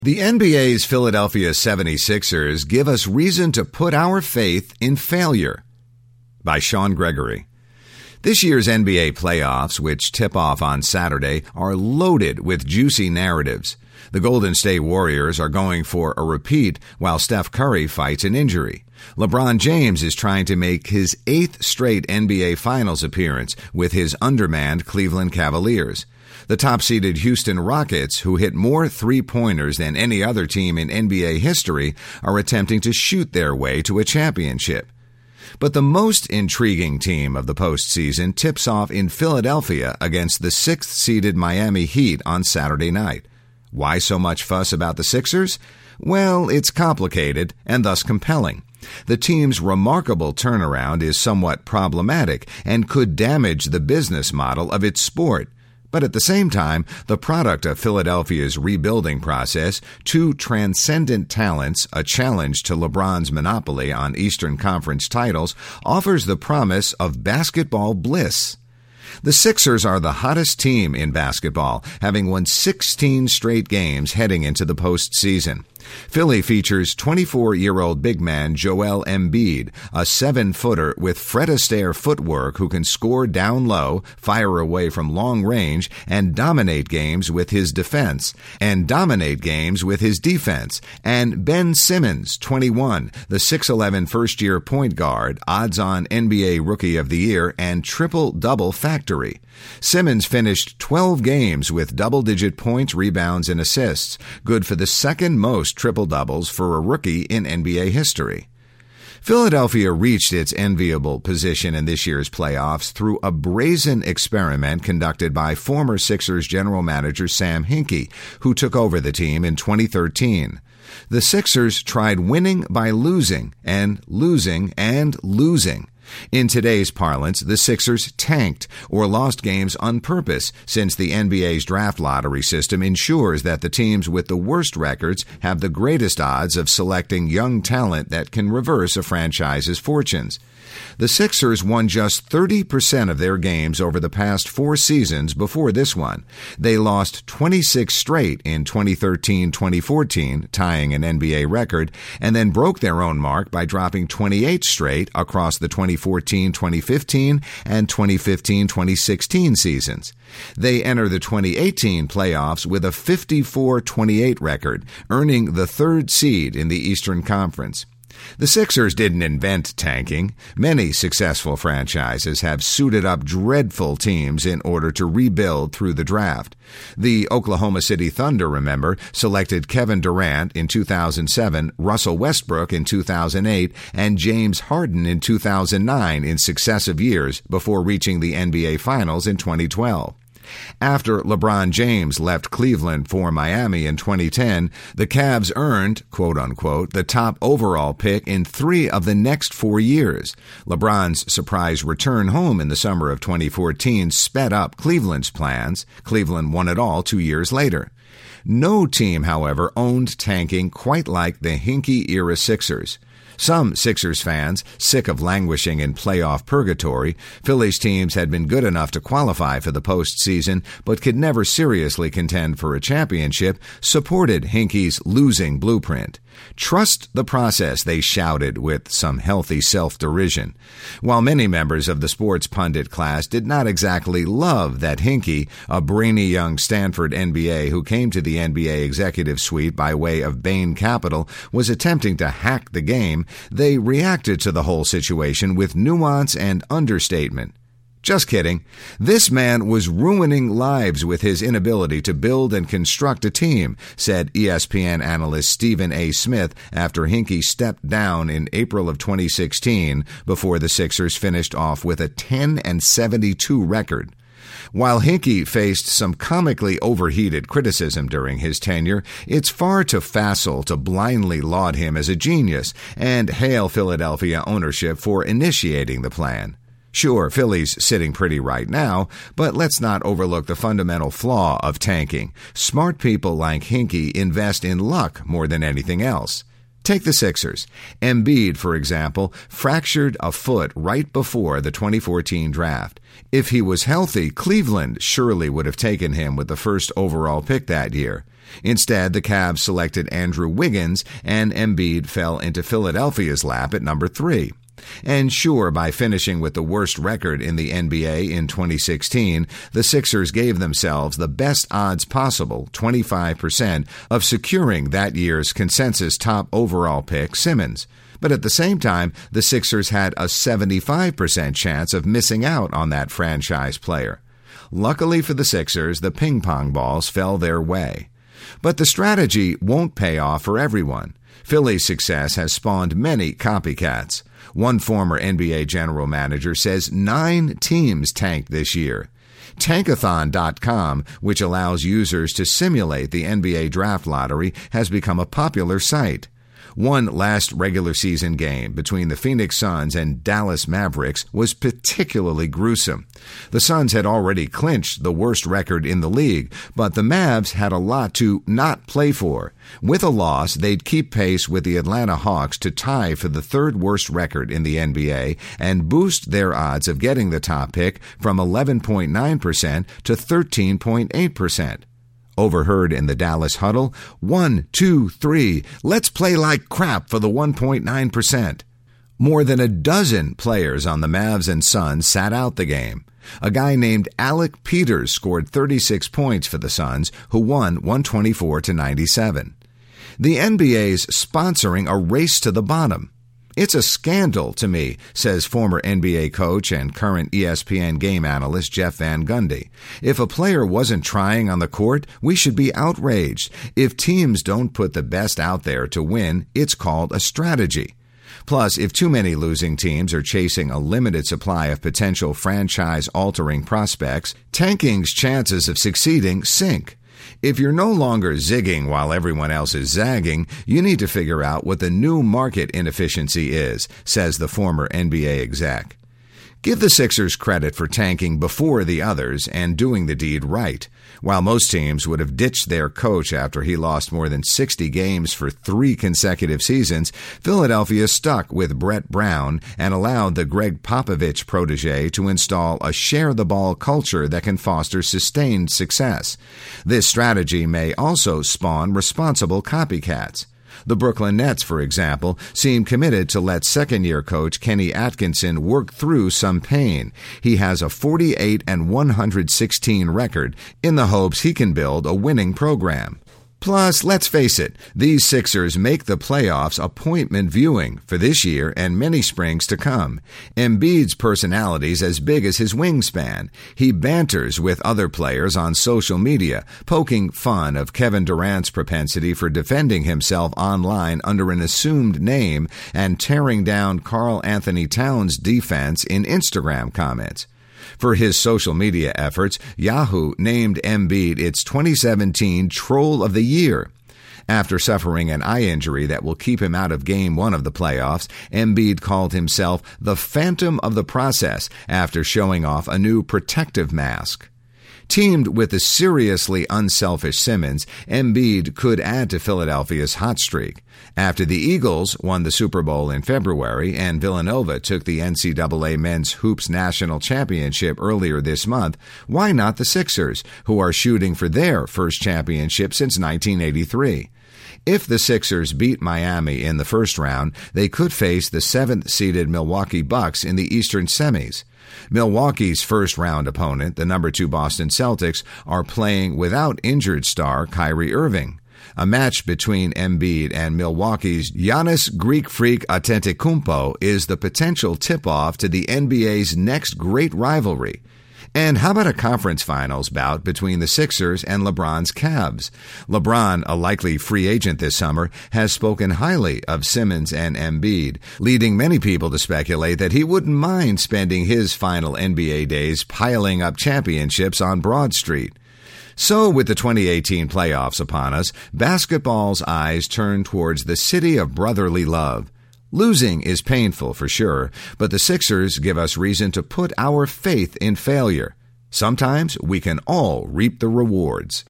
The NBA's Philadelphia 76ers give us reason to put our faith in failure. By Sean Gregory. This year's NBA playoffs, which tip off on Saturday, are loaded with juicy narratives. The Golden State Warriors are going for a repeat while Steph Curry fights an injury. LeBron James is trying to make his 8th straight NBA Finals appearance with his undermanned Cleveland Cavaliers. The top-seeded Houston Rockets, who hit more three-pointers than any other team in NBA history, are attempting to shoot their way to a championship. But the most intriguing team of the postseason tips off in Philadelphia against the 6th-seeded Miami Heat on Saturday night. Why so much fuss about the Sixers? Well, it's complicated and thus compelling. The team's remarkable turnaround is somewhat problematic and could damage the business model of its sport. But at the same time, the product of Philadelphia's rebuilding process, two transcendent talents, a challenge to LeBron's monopoly on Eastern Conference titles, offers the promise of basketball bliss. The Sixers are the hottest team in basketball, having won 16 straight games heading into the postseason. Philly features 24-year-old big man Joel Embiid, a 7-footer with Fred Astaire footwork who can score down low, fire away from long range, and dominate games with his defense. And Ben Simmons, 21, the 6'11 first-year point guard, odds-on NBA Rookie of the Year, and triple-double factory. Simmons finished 12 games with double-digit points, rebounds, and assists, good for the second most triple-doubles for a rookie in NBA history. Philadelphia reached its enviable position in this year's playoffs through a brazen experiment conducted by former Sixers general manager Sam Hinkie, who took over the team in 2013. The Sixers tried winning by losing and losing and losing. In today's parlance, the Sixers tanked or lost games on purpose, since the NBA's draft lottery system ensures that the teams with the worst records have the greatest odds of selecting young talent that can reverse a franchise's fortunes. The Sixers won just 30% of their games over the past 4 seasons before this one. They lost 26 straight in 2013-2014, tying an NBA record, and then broke their own mark by dropping 28 straight across the 2014-2015 and 2015-2016 seasons. They enter the 2018 playoffs with a 54-28 record, earning the 3rd seed in the Eastern Conference. The Sixers didn't invent tanking. Many successful franchises have suited up dreadful teams in order to rebuild through the draft. The Oklahoma City Thunder, remember, selected Kevin Durant in 2007, Russell Westbrook in 2008, and James Harden in 2009 in successive years before reaching the NBA Finals in 2012. After LeBron James left Cleveland for Miami in 2010, the Cavs earned, quote-unquote, the top overall pick in 3 of the next 4 years. LeBron's surprise return home in the summer of 2014 sped up Cleveland's plans. Cleveland won it all 2 years later. No team, however, owned tanking quite like the Hinkie-era Sixers. Some Sixers fans, sick of languishing in playoff purgatory, Philly's teams had been good enough to qualify for the postseason but could never seriously contend for a championship, supported Hinkie's losing blueprint. Trust the process, they shouted with some healthy self-derision. While many members of the sports pundit class did not exactly love that Hinkie, a brainy young Stanford NBA who came to the NBA executive suite by way of Bain Capital, was attempting to hack the game, they reacted to the whole situation with nuance and understatement. Just kidding. This man was ruining lives with his inability to build and construct a team, said ESPN analyst Stephen A. Smith after Hinkie stepped down in April of 2016 before the Sixers finished off with a 10-72 record. While Hinkie faced some comically overheated criticism during his tenure, it's far too facile to blindly laud him as a genius and hail Philadelphia ownership for initiating the plan. Sure, Philly's sitting pretty right now, but let's not overlook the fundamental flaw of tanking. Smart people like Hinkie invest in luck more than anything else. Take the Sixers. Embiid, for example, fractured a foot right before the 2014 draft. If he was healthy, Cleveland surely would have taken him with the first overall pick that year. Instead, the Cavs selected Andrew Wiggins, and Embiid fell into Philadelphia's lap at number 3. And sure, by finishing with the worst record in the NBA in 2016, the Sixers gave themselves the best odds possible, 25%, of securing that year's consensus top overall pick, Simmons. But at the same time, the Sixers had a 75% chance of missing out on that franchise player. Luckily for the Sixers, the ping-pong balls fell their way. But the strategy won't pay off for everyone. Philly's success has spawned many copycats. One former NBA general manager says 9 teams tanked this year. Tankathon.com, which allows users to simulate the NBA draft lottery, has become a popular site. One last regular season game between the Phoenix Suns and Dallas Mavericks was particularly gruesome. The Suns had already clinched the worst record in the league, but the Mavs had a lot to not play for. With a loss, they'd keep pace with the Atlanta Hawks to tie for the 3rd worst record in the NBA and boost their odds of getting the top pick from 11.9% to 13.8%. Overheard in the Dallas huddle, 1, 2, 3, let's play like crap for the 1.9%. More than a dozen players on the Mavs and Suns sat out the game. A guy named Alec Peters scored 36 points for the Suns, who won 124-97. The NBA's sponsoring a race to the bottom. It's a scandal to me, says former NBA coach and current ESPN game analyst Jeff Van Gundy. If a player wasn't trying on the court, we should be outraged. If teams don't put the best out there to win, it's called a strategy. Plus, if too many losing teams are chasing a limited supply of potential franchise-altering prospects, tanking's chances of succeeding sink. If you're no longer zigging while everyone else is zagging, you need to figure out what the new market inefficiency is, says the former NBA exec. Give the Sixers credit for tanking before the others and doing the deed right. While most teams would have ditched their coach after he lost more than 60 games for 3 consecutive seasons, Philadelphia stuck with Brett Brown and allowed the Greg Popovich protege to install a share-the-ball culture that can foster sustained success. This strategy may also spawn responsible copycats. The Brooklyn Nets, for example, seem committed to let second-year coach Kenny Atkinson work through some pain. He has a 48-116 record in the hopes he can build a winning program. Plus, let's face it, these Sixers make the playoffs appointment viewing for this year and many springs to come. Embiid's personality's as big as his wingspan. He banters with other players on social media, poking fun of Kevin Durant's propensity for defending himself online under an assumed name and tearing down Karl Anthony Towns' defense in Instagram comments. For his social media efforts, Yahoo named Embiid its 2017 Troll of the Year. After suffering an eye injury that will keep him out of Game 1 of the playoffs, Embiid called himself the Phantom of the Process after showing off a new protective mask. Teamed with the seriously unselfish Simmons, Embiid could add to Philadelphia's hot streak. After the Eagles won the Super Bowl in February and Villanova took the NCAA Men's Hoops National Championship earlier this month, why not the Sixers, who are shooting for their first championship since 1983? If the Sixers beat Miami in the first round, they could face the 7th-seeded Milwaukee Bucks in the Eastern semis. Milwaukee's first-round opponent, the number 2 Boston Celtics, are playing without injured star Kyrie Irving. A match between Embiid and Milwaukee's Giannis Greek Freak Antetokounmpo is the potential tip-off to the NBA's next great rivalry. And how about a conference finals bout between the Sixers and LeBron's Cavs? LeBron, a likely free agent this summer, has spoken highly of Simmons and Embiid, leading many people to speculate that he wouldn't mind spending his final NBA days piling up championships on Broad Street. So, with the 2018 playoffs upon us, basketball's eyes turn towards the city of brotherly love. Losing is painful for sure, but the Sixers give us reason to put our faith in failure. Sometimes we can all reap the rewards.